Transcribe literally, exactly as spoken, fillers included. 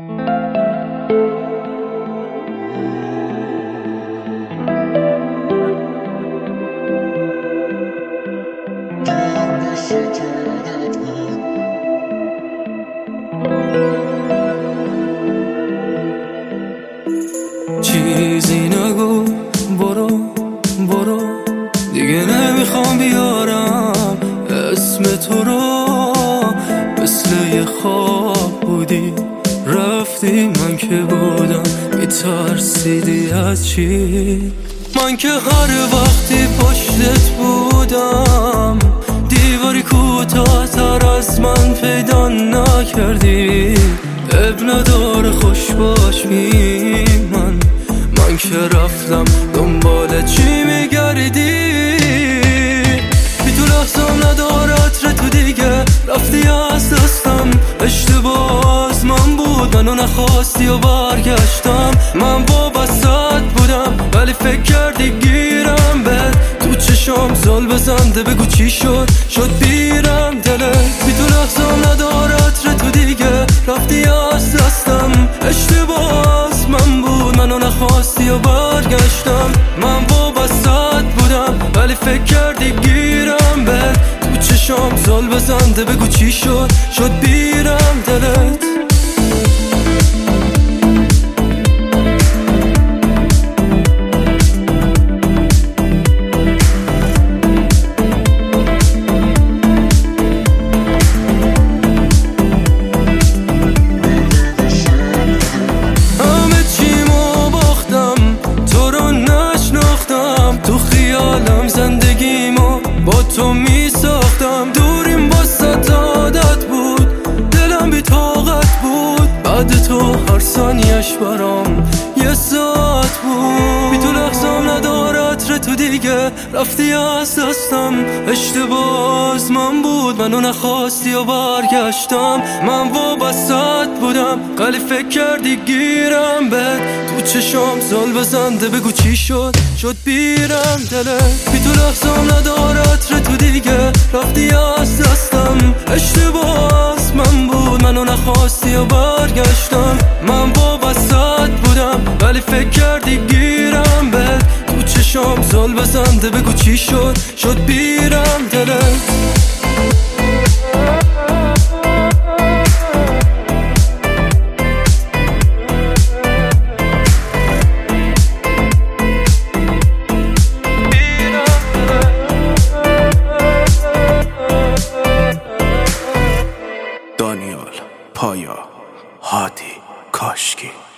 چیزی نگو، برو برو دیگه نمیخوام بیارم اسم تو رو. مثل یه خواب بودی رفتی، من که بودم میترسیدی از چی؟ من که هر وقتی پشتت بودم دیواری کوتاه‌تر از من پیدا نکردی. اب نداره خوش باش می من من که رفتم دنبال چی میگردی؟ بی تو لحظم نداره عطر تو دیگه رفتی از دستم. اشتباه از من بود، منو نخواستی و برگشتم. من وابستت بودم ولی فکر کردی گیرم بهت. تو چشام زل بزنده بگو چی شد شد بیرم دلت. بی تو لحظم نداره عطر تو دیگه رفتی از دستم. اشتباه از من بود، منو نخواستی و برگشتم. من وابستت بودم ولی فکر کردی گیرم بهت. تو چشام زل بزنده بگو چی شد شد بیرم دلت. زندگیمو با تو می ساختم، دوریم با ست عادت بود، دلم بی طاقت بود. بعد تو هر ثانیش برام یه ساعت بود. بی تو لحظم نداره عطر تو دیگه رفتی از دستم. اشتباه از من بود، منو نخواستی و برگشتم. من وابستت بودم ولی فکر کردی گیرم بهت. تو چشام زل بزنده بگو چی شد شد بیرم دلت. بی تو لحظم نداره عطر تو دیگه رفتی از دستم. اشتباه از من بود، منو نخواستی و برگشتم. من وابستت بودم ولی فکر کردی گیرم بهت. تو چشام زل بزنده بگو چی شد شد بیرم دلت. دانیال پایا هادی کاشکی.